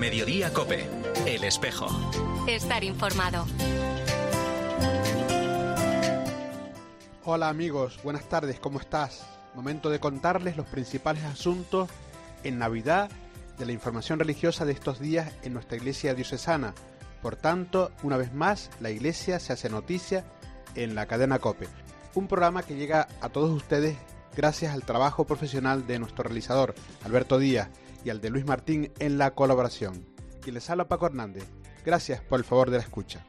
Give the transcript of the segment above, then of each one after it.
Mediodía COPE. El espejo. Estar informado. Hola amigos, buenas tardes, ¿cómo estás? Momento de contarles los principales asuntos en Navidad de la información religiosa de estos días en nuestra iglesia diocesana. Por tanto, una vez más, la iglesia se hace noticia en la cadena COPE. Un programa que llega a todos ustedes gracias al trabajo profesional de nuestro realizador, Alberto Díaz, y al de Luis Martín en la colaboración. Quien les habla, Paco Hernández. Gracias por el favor de la escucha.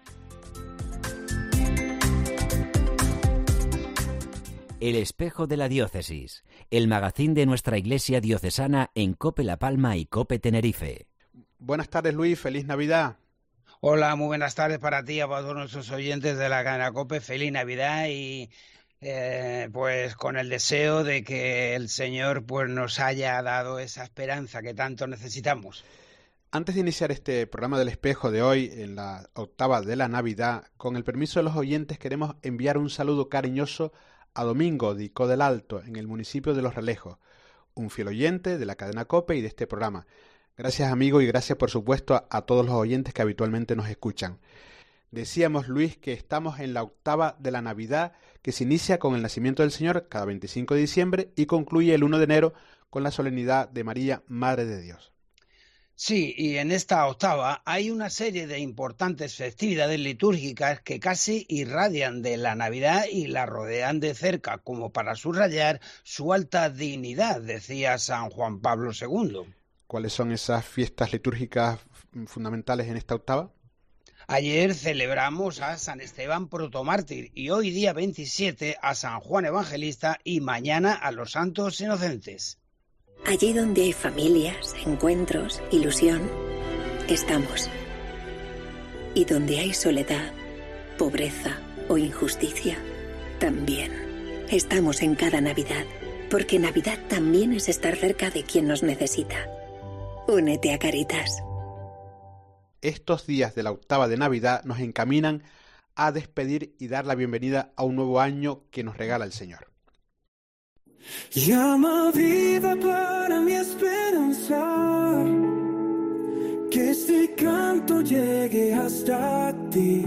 El espejo de la diócesis, el magazín de nuestra iglesia diocesana en COPE La Palma y COPE Tenerife. Buenas tardes, Luis, feliz Navidad. Hola, muy buenas tardes para ti y para todos nuestros oyentes de la cadena COPE. Feliz Navidad y pues con el deseo de que el Señor pues nos haya dado esa esperanza que tanto necesitamos. Antes de iniciar este programa del espejo de hoy, en la octava de la Navidad, con el permiso de los oyentes queremos enviar un saludo cariñoso a Domingo de Icó del Alto, en el municipio de Los Realejos, un fiel oyente de la cadena COPE y de este programa. Gracias, amigo, y gracias, por supuesto, a todos los oyentes que habitualmente nos escuchan. Decíamos, Luis, que estamos en la octava de la Navidad, que se inicia con el nacimiento del Señor cada 25 de diciembre y concluye el 1 de enero con la solemnidad de María, Madre de Dios. Sí, y en esta octava hay una serie de importantes festividades litúrgicas que casi irradian de la Navidad y la rodean de cerca, como para subrayar su alta dignidad, decía San Juan Pablo II. ¿Cuáles son esas fiestas litúrgicas fundamentales en esta octava? Ayer celebramos a San Esteban protomártir y hoy día 27 a San Juan Evangelista y mañana a los santos inocentes. Allí donde hay familias, encuentros, ilusión, estamos. Y donde hay soledad, pobreza o injusticia, también. Estamos en cada Navidad, porque Navidad también es estar cerca de quien nos necesita. Únete a Cáritas. Estos días de la octava de Navidad nos encaminan a despedir y dar la bienvenida a un nuevo año que nos regala el Señor. Llama vida para mi esperanza, que este canto llegue hasta ti,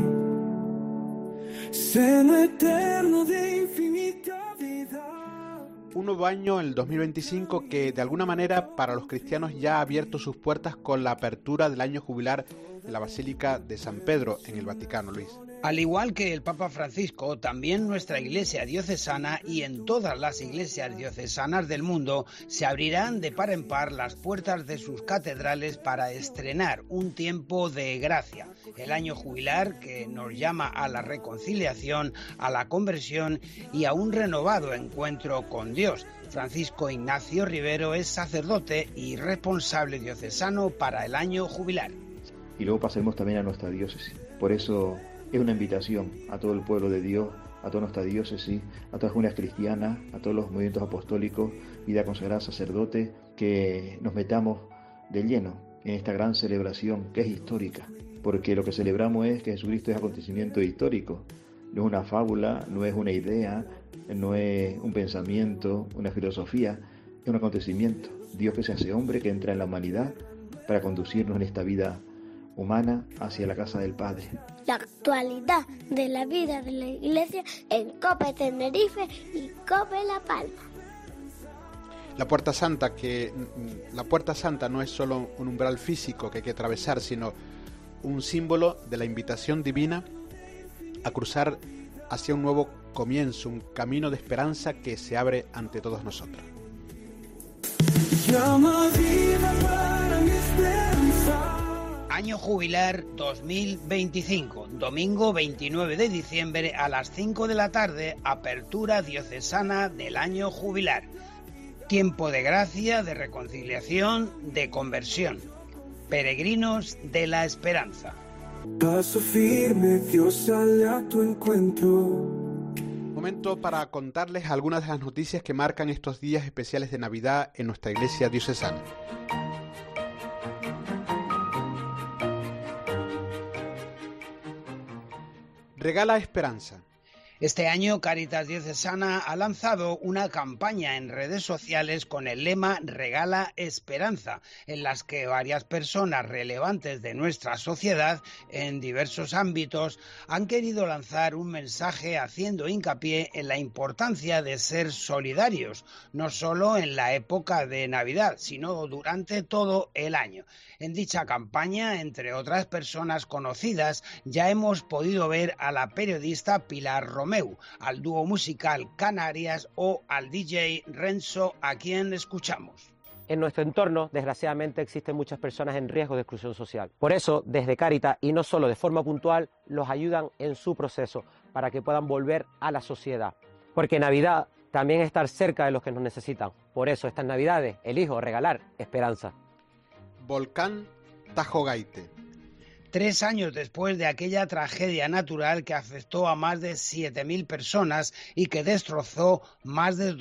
seno eterno de infinita vida. Un nuevo año, el 2025, que de alguna manera para los cristianos ya ha abierto sus puertas con la apertura del año jubilar de la Basílica de San Pedro en el Vaticano, Luis. Al igual que el Papa Francisco, también nuestra iglesia diocesana y en todas las iglesias diocesanas del mundo se abrirán de par en par las puertas de sus catedrales para estrenar un tiempo de gracia, el año jubilar que nos llama a la reconciliación, a la conversión y a un renovado encuentro con Dios. Francisco Ignacio Rivero es sacerdote y responsable diocesano para el año jubilar. Y luego pasemos también a nuestra diócesis. Por eso es una invitación a todo el pueblo de Dios, a toda nuestra diócesis, a todas las comunidades cristianas, a todos los movimientos apostólicos, vida consagrada, sacerdotes, que nos metamos de lleno en esta gran celebración que es histórica, porque lo que celebramos es que Jesucristo es acontecimiento histórico, no es una fábula, no es una idea, no es un pensamiento, una filosofía, es un acontecimiento. Dios que se hace hombre, que entra en la humanidad para conducirnos en esta vida humana hacia la casa del Padre. La actualidad de la vida de la Iglesia en COPE Tenerife y COPE La Palma. La Puerta Santa, no es solo un umbral físico que hay que atravesar, sino un símbolo de la invitación divina a cruzar hacia un nuevo comienzo, un camino de esperanza que se abre ante todos nosotros. Llama vida para mi esperanza. Año jubilar 2025, domingo 29 de diciembre a las 5 de la tarde, apertura diocesana del año jubilar. Tiempo de gracia, de reconciliación, de conversión. Peregrinos de la esperanza. Paso firme, Dios sale a tu encuentro. Momento para contarles algunas de las noticias que marcan estos días especiales de Navidad en nuestra iglesia diocesana. Regala esperanza. Este año Cáritas Diocesana ha lanzado una campaña en redes sociales con el lema Regala Esperanza, en las que varias personas relevantes de nuestra sociedad en diversos ámbitos han querido lanzar un mensaje haciendo hincapié en la importancia de ser solidarios, no solo en la época de Navidad, sino durante todo el año. En dicha campaña, entre otras personas conocidas, ya hemos podido ver a la periodista Pilar Romeu, al dúo musical Canarias o al DJ Renzo, a quien escuchamos. En nuestro entorno, desgraciadamente, existen muchas personas en riesgo de exclusión social. Por eso, desde Cáritas, y no solo de forma puntual, los ayudan en su proceso para que puedan volver a la sociedad. Porque Navidad también es estar cerca de los que nos necesitan. Por eso, estas Navidades, elijo regalar esperanza. Volcán Tajo Gaite. 3 años después de aquella tragedia natural que afectó a más de 7.000 personas y que destrozó más de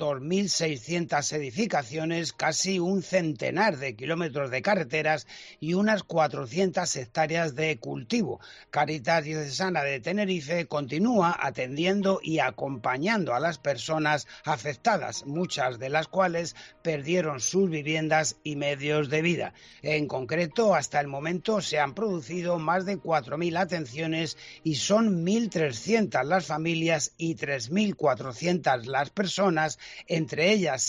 2.600 edificaciones, casi un centenar de kilómetros de carreteras y unas 400 hectáreas de cultivo, Cáritas Diocesana de Tenerife continúa atendiendo y acompañando a las personas afectadas, muchas de las cuales perdieron sus viviendas y medios de vida. En concreto, hasta el momento se han producido más de 4.000 atenciones y son 1.300 las familias y 3.400 las personas, entre ellas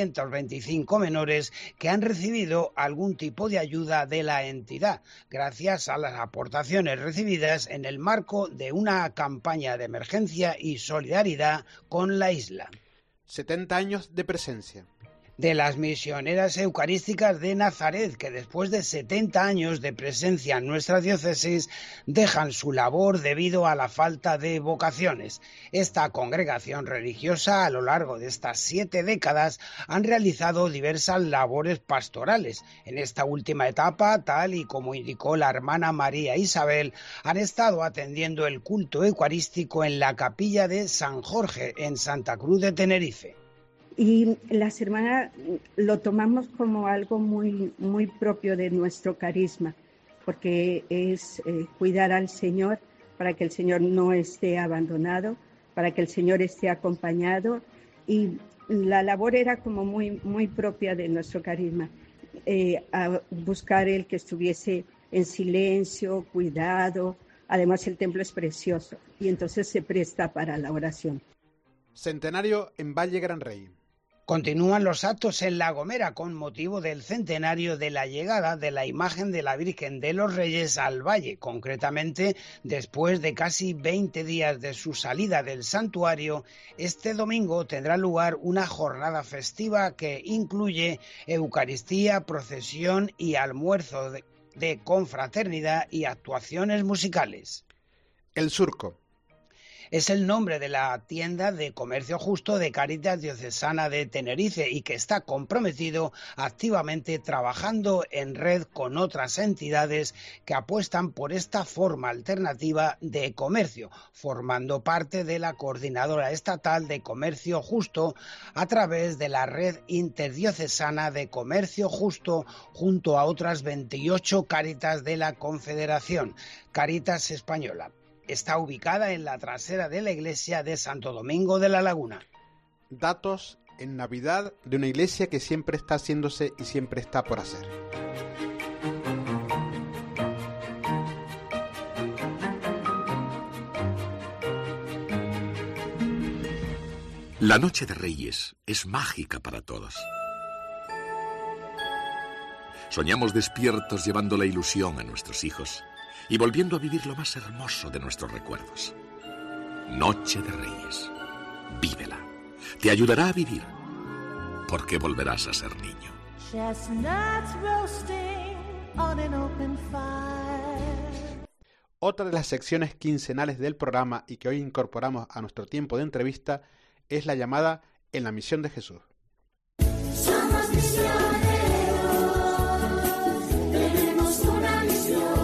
725 menores, que han recibido algún tipo de ayuda de la entidad, gracias a las aportaciones recibidas en el marco de una campaña de emergencia y solidaridad con la isla. 70 años de presencia. De las misioneras eucarísticas de Nazaret, que después de 70 años de presencia en nuestra diócesis dejan su labor debido a la falta de vocaciones. Esta congregación religiosa, a lo largo de estas 7 décadas, han realizado diversas labores pastorales. En esta última etapa, tal y como indicó la hermana María Isabel, han estado atendiendo el culto eucarístico en la capilla de San Jorge, en Santa Cruz de Tenerife. Y las hermanas lo tomamos como algo muy, muy propio de nuestro carisma, porque es cuidar al Señor para que el Señor no esté abandonado, para que el Señor esté acompañado. Y la labor era como muy, muy propia de nuestro carisma, a buscar el que estuviese en silencio, cuidado. Además, el templo es precioso y entonces se presta para la oración. Centenario en Valle Gran Rey. Continúan los actos en La Gomera con motivo del centenario de la llegada de la imagen de la Virgen de los Reyes al valle. Concretamente, después de casi 20 días de su salida del santuario, este domingo tendrá lugar una jornada festiva que incluye Eucaristía, procesión y almuerzo de confraternidad y actuaciones musicales. El Surco. Es el nombre de la tienda de comercio justo de Cáritas Diocesana de Tenerife y que está comprometido activamente trabajando en red con otras entidades que apuestan por esta forma alternativa de comercio, formando parte de la Coordinadora Estatal de Comercio Justo a través de la Red Interdiocesana de Comercio Justo junto a otras 28 Cáritas de la Confederación, Cáritas Española. Está ubicada en la trasera de la iglesia de Santo Domingo de la Laguna. Datos en Navidad de una iglesia que siempre está haciéndose y siempre está por hacer. La noche de Reyes es mágica para todos. Soñamos despiertos llevando la ilusión a nuestros hijos y volviendo a vivir lo más hermoso de nuestros recuerdos. Noche de Reyes. Vívela. Te ayudará a vivir, porque volverás a ser niño. Otra de las secciones quincenales del programa y que hoy incorporamos a nuestro tiempo de entrevista es la llamada En la Misión de Jesús. Somos misioneros, tenemos una misión.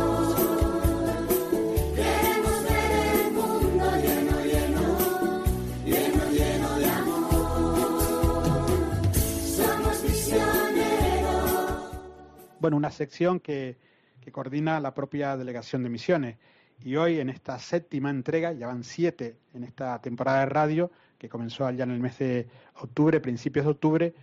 Bueno, una sección que coordina la propia Delegación de Misiones Y hoy, en esta 7ª entrega, ya van 7 en esta temporada de radio, que comenzó allá en el mes de octubre, principios de octubre,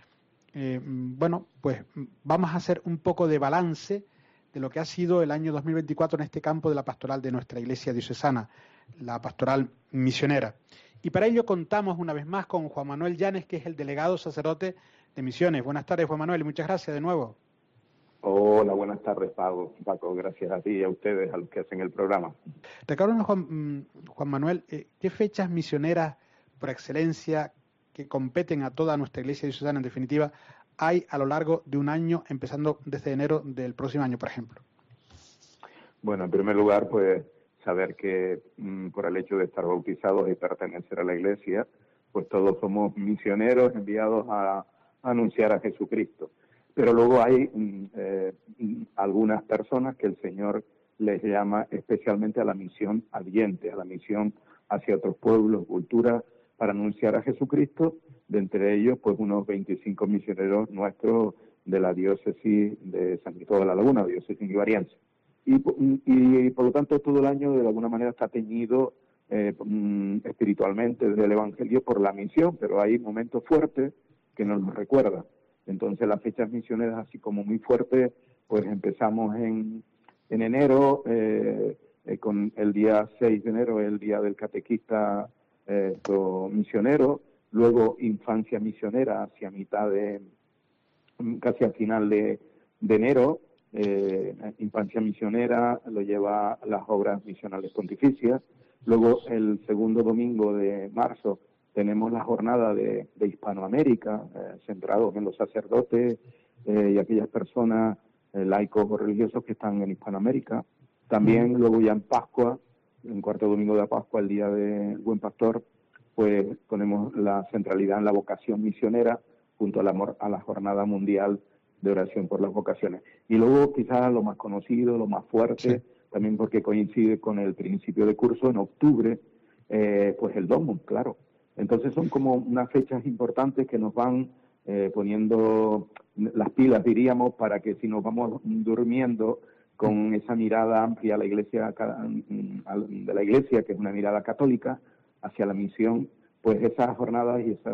pues vamos a hacer un poco de balance de lo que ha sido el año 2024 en este campo de la pastoral de nuestra iglesia diocesana, la pastoral misionera. Y para ello contamos una vez más con Juan Manuel Llanes, que es el delegado sacerdote de Misiones. Buenas tardes, Juan Manuel, y muchas gracias de nuevo. Hola, buenas tardes, Paco. Gracias a ti y a ustedes, a los que hacen el programa. Recuérdanos, Juan Manuel, ¿qué fechas misioneras por excelencia que competen a toda nuestra iglesia diocesana, en definitiva, hay a lo largo de un año, empezando desde enero del próximo año, por ejemplo? Bueno, en primer lugar, pues saber que por el hecho de estar bautizados y pertenecer a la iglesia, pues todos somos misioneros enviados a anunciar a Jesucristo. Pero luego hay algunas personas que el Señor les llama especialmente a la misión ardiente, a la misión hacia otros pueblos, culturas, para anunciar a Jesucristo. De entre ellos, pues unos 25 misioneros nuestros de la diócesis de San Cristóbal de la Laguna, diócesis ibariense. Y por lo tanto todo el año de alguna manera está teñido espiritualmente desde el Evangelio por la misión, pero hay momentos fuertes que nos los recuerdan. Entonces las fechas misioneras así como muy fuertes, pues empezamos en enero, con el día 6 de enero, el día del catequista misionero, luego infancia misionera hacia mitad casi al final de enero, infancia misionera lo lleva las obras misionales pontificias. Luego el segundo domingo de marzo tenemos la jornada de Hispanoamérica, centrados en los sacerdotes y aquellas personas laicos o religiosos que están en Hispanoamérica. También luego ya en Pascua, en cuarto domingo de Pascua, el día del Buen Pastor, pues ponemos la centralidad en la vocación misionera junto a la Jornada Mundial de Oración por las Vocaciones. Y luego quizás lo más conocido, lo más fuerte, también porque coincide con el principio de curso en octubre, pues el Domum, claro. Entonces son como unas fechas importantes que nos van poniendo las pilas, diríamos, para que si nos vamos durmiendo con esa mirada amplia a la iglesia, de la iglesia, que es una mirada católica, hacia la misión, pues esas jornadas y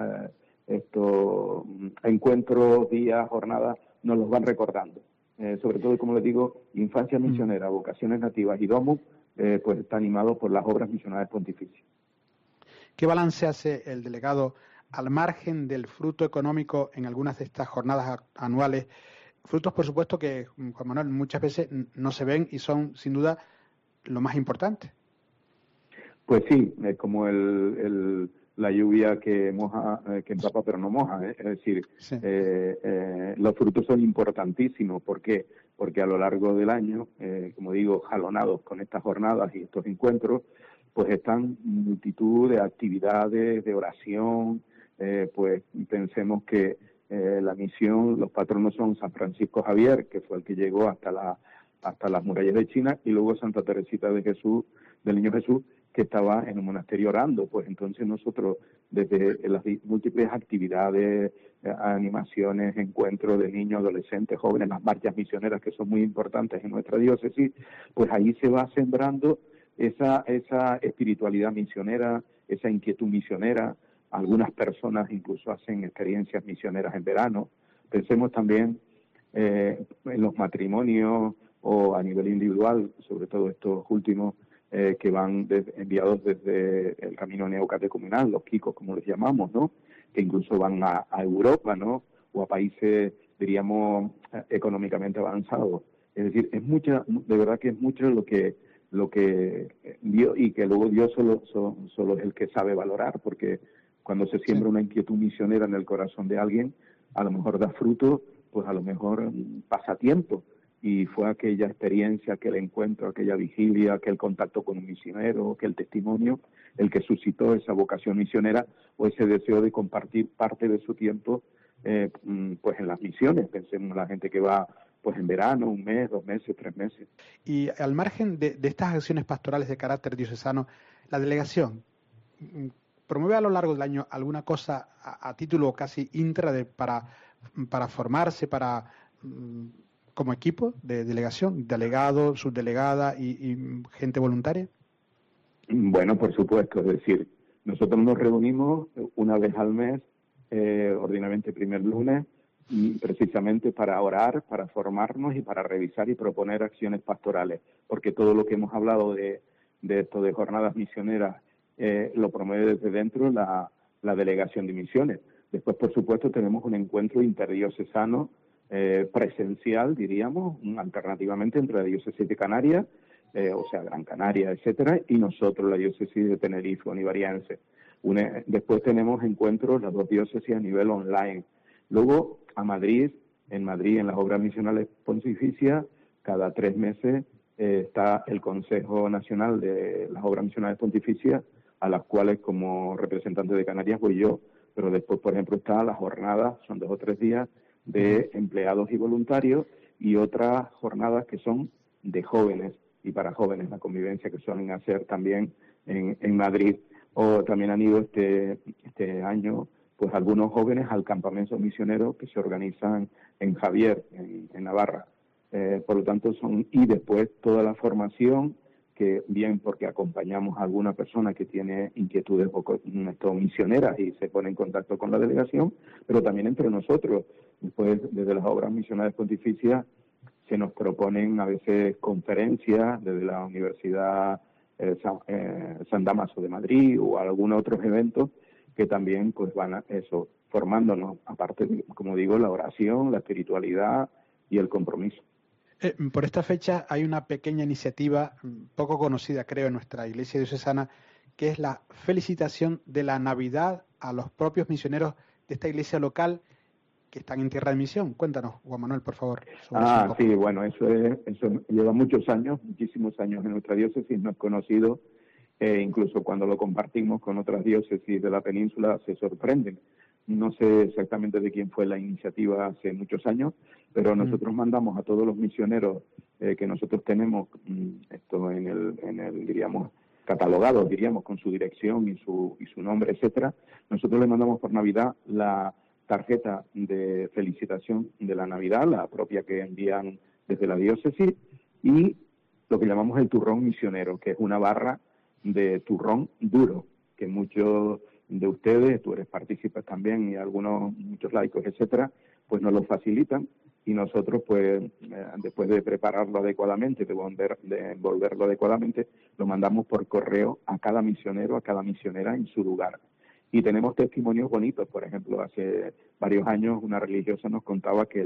estos encuentros, días, jornadas, nos los van recordando. Sobre todo, como les digo, infancia misionera, vocaciones nativas y Domum, pues está animado por las obras misionales pontificias. ¿Qué balance hace el delegado al margen del fruto económico en algunas de estas jornadas anuales? Frutos, por supuesto, que, Juan Manuel, muchas veces no se ven y son, sin duda, lo más importante. Pues sí, es como la lluvia que moja, que empapa pero no moja, es decir, sí. Los frutos son importantísimos. ¿Por qué? Porque a lo largo del año, como digo, jalonados con estas jornadas y estos encuentros, pues están multitud de actividades, de oración, pues pensemos que la misión, los patronos son San Francisco Javier, que fue el que llegó hasta las murallas de China, y luego Santa Teresita de Jesús, del Niño Jesús, que estaba en un monasterio orando. Pues entonces nosotros, desde las múltiples actividades, animaciones, encuentros de niños, adolescentes, jóvenes, las marchas misioneras que son muy importantes en nuestra diócesis, pues ahí se va sembrando esa espiritualidad misionera, esa inquietud misionera. Algunas personas incluso hacen experiencias misioneras en verano. Pensemos también en los matrimonios o a nivel individual, sobre todo estos últimos que van enviados desde el camino neocatecumenal, los kikos como les llamamos, ¿no? Que incluso van a Europa, ¿no? O a países, diríamos, económicamente avanzados. Es decir, es mucha, de verdad que es mucho lo que Dios, y que luego Dios solo es el que sabe valorar, porque cuando se siembra una inquietud misionera en el corazón de alguien, a lo mejor da fruto, pues a lo mejor pasa tiempo. Y fue aquella experiencia, aquel encuentro, aquella vigilia, aquel contacto con un misionero, aquel testimonio, el que suscitó esa vocación misionera o ese deseo de compartir parte de su tiempo pues en las misiones. Pensemos en la gente que va pues en verano, 1 mes, 2 meses, 3 meses. Y al margen de estas acciones pastorales de carácter diocesano, la delegación promueve a lo largo del año alguna cosa a título casi intra para formarse, para como equipo de delegación, delegado, subdelegada y gente voluntaria? Bueno, por supuesto, es decir, nosotros nos reunimos una vez al mes, ordinariamente primer lunes, precisamente para orar, para formarnos y para revisar y proponer acciones pastorales, porque todo lo que hemos hablado de esto de jornadas misioneras lo promueve desde dentro la Delegación de Misiones. Después, por supuesto, tenemos un encuentro interdiocesano presencial, diríamos, alternativamente entre la diócesis de Canarias, o sea, Gran Canaria, etcétera, y nosotros, la diócesis de Tenerife, Onibariense. Después tenemos encuentros, las dos diócesis, a nivel online. Luego, en Madrid, en las obras misionales pontificias, cada 3 meses está el Consejo Nacional de las Obras Misionales Pontificias, a las cuales, como representante de Canarias, voy yo, pero después, por ejemplo, está las jornadas, son 2 o 3 días, de empleados y voluntarios, y otras jornadas que son de jóvenes, y para jóvenes, la convivencia que suelen hacer también en Madrid. O también han ido este año pues algunos jóvenes al campamento misionero que se organizan en Javier, en Navarra. Por lo tanto, y después toda la formación, que bien porque acompañamos a alguna persona que tiene inquietudes misioneras y se pone en contacto con la delegación, pero también entre nosotros. Después, desde las obras misionales pontificias, se nos proponen a veces conferencias desde la Universidad San Damaso de Madrid o algunos otros eventos que también pues van a eso, formándonos, aparte de, como digo, la oración, la espiritualidad y el compromiso. Por esta fecha hay una pequeña iniciativa poco conocida, creo, en nuestra iglesia diocesana, que es la felicitación de la Navidad a los propios misioneros de esta iglesia local que están en tierra de misión. Cuéntanos, Juan Manuel, por favor. Sí, bueno, eso lleva muchísimos años en nuestra diócesis, no es conocido, incluso cuando lo compartimos con otras diócesis de la península se sorprenden. No sé exactamente de quién fue la iniciativa hace muchos años, pero nosotros mandamos a todos los misioneros que nosotros tenemos esto en el diríamos, catalogados, diríamos, con su dirección y su nombre, etcétera. Nosotros le mandamos por Navidad la tarjeta de felicitación de la Navidad, la propia que envían desde la diócesis, y lo que llamamos el turrón misionero, que es una barra de turrón duro, que muchos de ustedes, tú eres partícipes también, y muchos laicos, etcétera, pues nos lo facilitan, y nosotros pues después de prepararlo adecuadamente, de envolverlo adecuadamente, lo mandamos por correo a cada misionero, a cada misionera en su lugar. Y tenemos testimonios bonitos. Por ejemplo, hace varios años una religiosa nos contaba que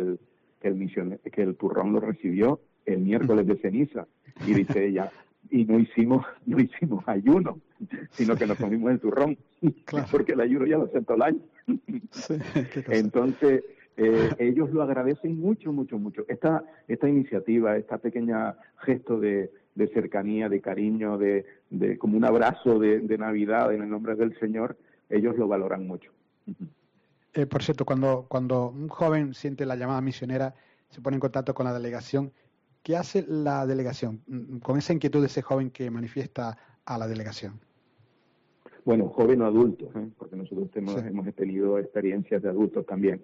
el turrón lo recibió el miércoles de ceniza, y dice ella, y no hicimos ayuno, sino que nos comimos el turrón, claro, porque el ayuno ya lo hace todo el año. Sí, entonces, ellos lo agradecen mucho, mucho, mucho. Esta iniciativa, esta pequeña gesto de cercanía, de cariño, de como un abrazo de Navidad en el nombre del Señor, ellos lo valoran mucho. Por cierto, cuando un joven siente la llamada misionera, se pone en contacto con la delegación, ¿qué hace la delegación con esa inquietud de ese joven que manifiesta a la delegación? Bueno, joven o adulto, porque nosotros hemos tenido experiencias de adultos también.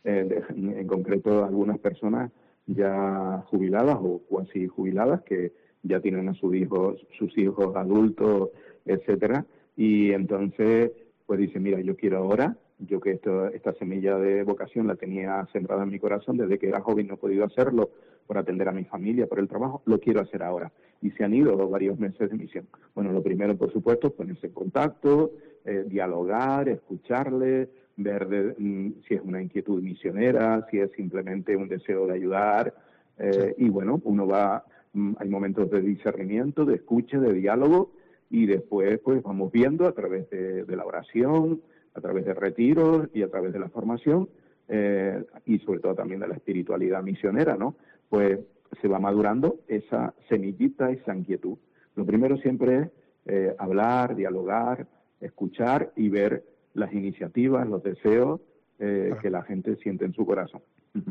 En concreto, algunas personas ya jubiladas o cuasi jubiladas que ya tienen a sus hijos adultos, etcétera, y entonces pues dice, mira, yo quiero ahora, yo que esta semilla de vocación la tenía sembrada en mi corazón desde que era joven, no he podido hacerlo por atender a mi familia, por el trabajo, lo quiero hacer ahora. Y se han ido varios meses de misión. Bueno, lo primero, por supuesto, es ponerse en contacto, dialogar, escucharle, ver si es una inquietud misionera, si es simplemente un deseo de ayudar. Y bueno, hay momentos de discernimiento, de escucha, de diálogo, y después pues vamos viendo a través de la oración, a través de retiros y a través de la formación, y sobre todo también de la espiritualidad misionera, ¿no? Pues se va madurando esa semillita, esa inquietud. Lo primero siempre es hablar, dialogar, escuchar y ver las iniciativas, los deseos que la gente siente en su corazón.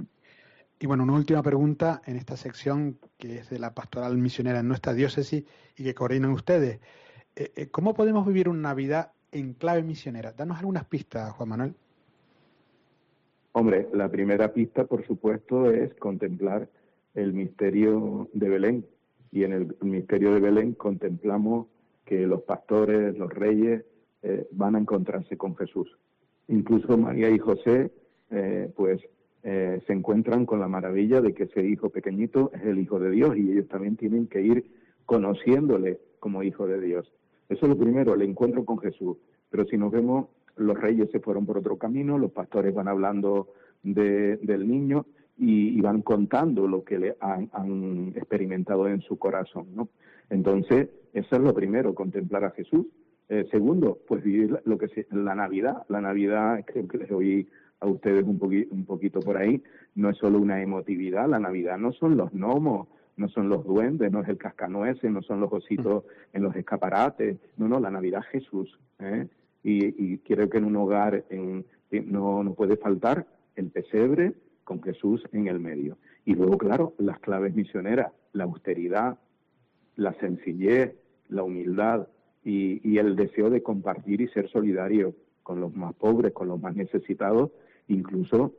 Y bueno, una última pregunta en esta sección que es de la pastoral misionera en nuestra diócesis y que coordinan ustedes. ¿Cómo podemos vivir una Navidad en clave misionera? Danos algunas pistas, Juan Manuel. Hombre, la primera pista, por supuesto, es contemplar el misterio de Belén. Y en el misterio de Belén contemplamos que los pastores, los reyes, van a encontrarse con Jesús. Incluso María y José, se encuentran con la maravilla de que ese hijo pequeñito es el Hijo de Dios y ellos también tienen que ir conociéndole como Hijo de Dios. Eso es lo primero, el encuentro con Jesús. Pero si nos vemos, los reyes se fueron por otro camino, los pastores van hablando del niño y van contando lo que le han experimentado en su corazón, ¿no? Entonces, eso es lo primero, contemplar a Jesús. Segundo, pues vivir lo que la Navidad. La Navidad, creo que les oí a ustedes un poquito por ahí, no es solo una emotividad. La Navidad no son los gnomos, no son los duendes, no es el cascanueces, no son los ositos en los escaparates. No, la Navidad es Jesús, ¿eh? Y creo que en un hogar no puede faltar el pesebre con Jesús en el medio. Y luego, claro, las claves misioneras, la austeridad, la sencillez, la humildad y el deseo de compartir y ser solidario con los más pobres, con los más necesitados. Incluso,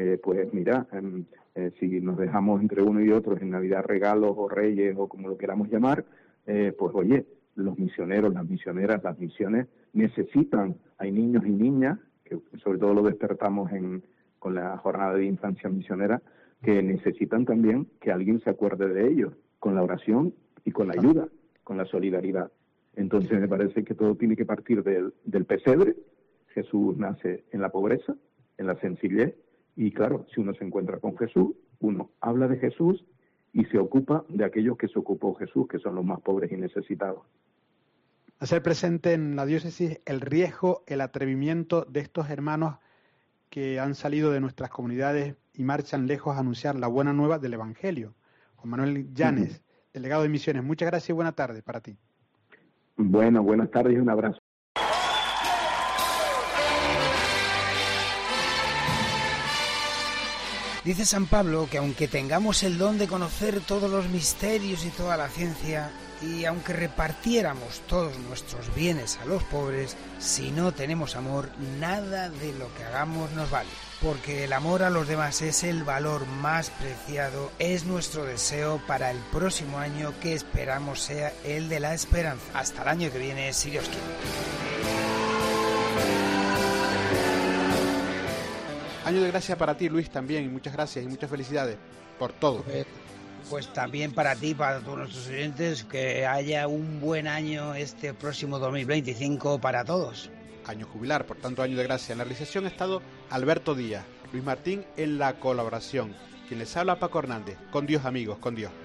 si nos dejamos entre uno y otro en Navidad regalos o reyes o como lo queramos llamar, los misioneros, las misioneras, las misiones necesitan, hay niños y niñas, que sobre todo lo despertamos con la jornada de infancia misionera, que necesitan también que alguien se acuerde de ellos, con la oración y con la ayuda, con la solidaridad. Entonces me parece que todo tiene que partir del pesebre. Jesús nace en la pobreza, en la sencillez, y claro, si uno se encuentra con Jesús, uno habla de Jesús y se ocupa de aquellos que se ocupó Jesús, que son los más pobres y necesitados. Hacer presente en la diócesis el riesgo, el atrevimiento de estos hermanos que han salido de nuestras comunidades y marchan lejos a anunciar la buena nueva del Evangelio. Juan Manuel Llanes, delegado de Misiones, muchas gracias y buena tarde para ti. Bueno, buenas tardes y un abrazo. Dice San Pablo que aunque tengamos el don de conocer todos los misterios y toda la ciencia, y aunque repartiéramos todos nuestros bienes a los pobres, si no tenemos amor, nada de lo que hagamos nos vale. Porque el amor a los demás es el valor más preciado, es nuestro deseo para el próximo año, que esperamos sea el de la esperanza. Hasta el año que viene, si Dios quiere. Año de gracia para ti, Luis, también. Muchas gracias y muchas felicidades por todo. Pues también para ti, para todos nuestros oyentes, que haya un buen año este próximo 2025 para todos. Año jubilar, por tanto, año de gracia. En la realización ha estado Alberto Díaz, Luis Martín en la colaboración. Quien les habla, Paco Hernández. Con Dios, amigos, con Dios.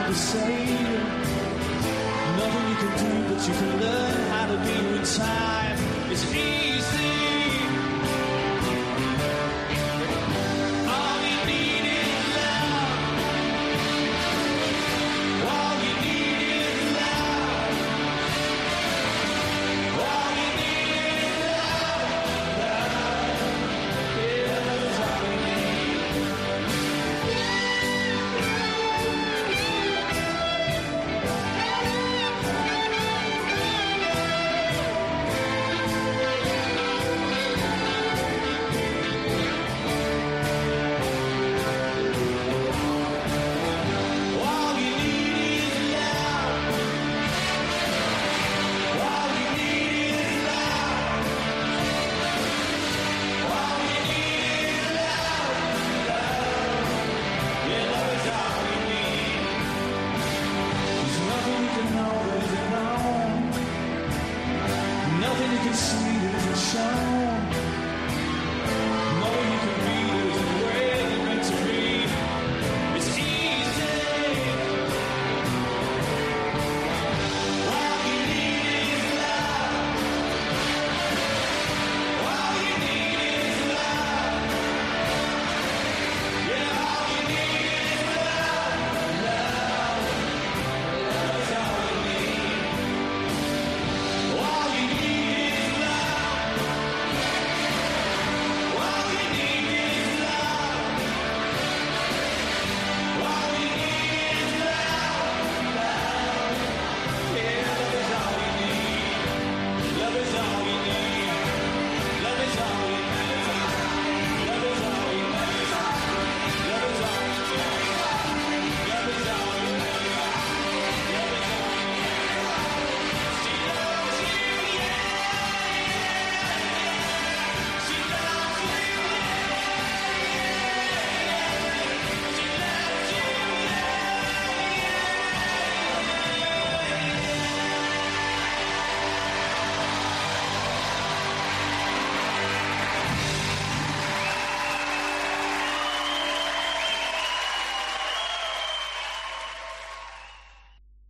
the same. Nothing you can do, but you can learn how to do in time. It's easy.